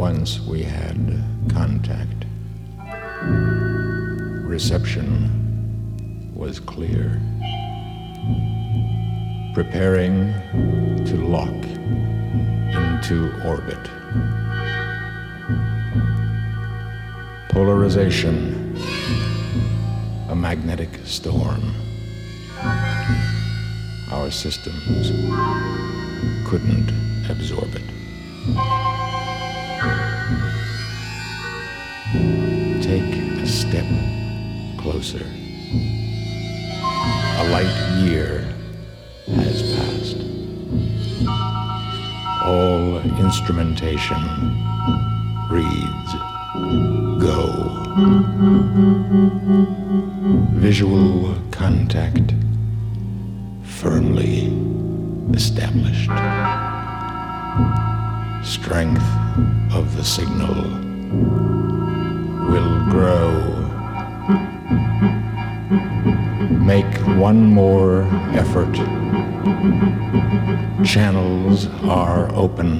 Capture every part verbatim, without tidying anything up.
once we had contact. Reception was clear. Preparing to lock into orbit. Polarization, a magnetic storm. Our systems couldn't absorb it. Take a step closer. A light year has passed. All instrumentation reads go. Visual contact firmly established. Strength of the signal will grow. Make one more effort. Channels are open.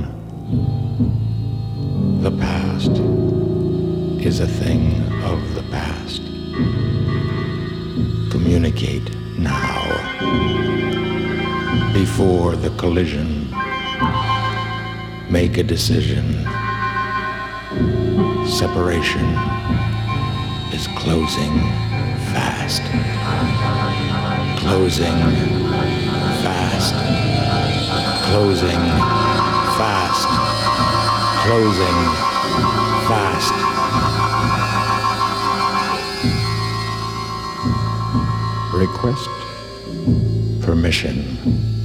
The past is a thing of the past. Communicate now. Before the collision, make a decision. Separation is closing fast. Closing fast. Closing fast. Closing fast. Request permission.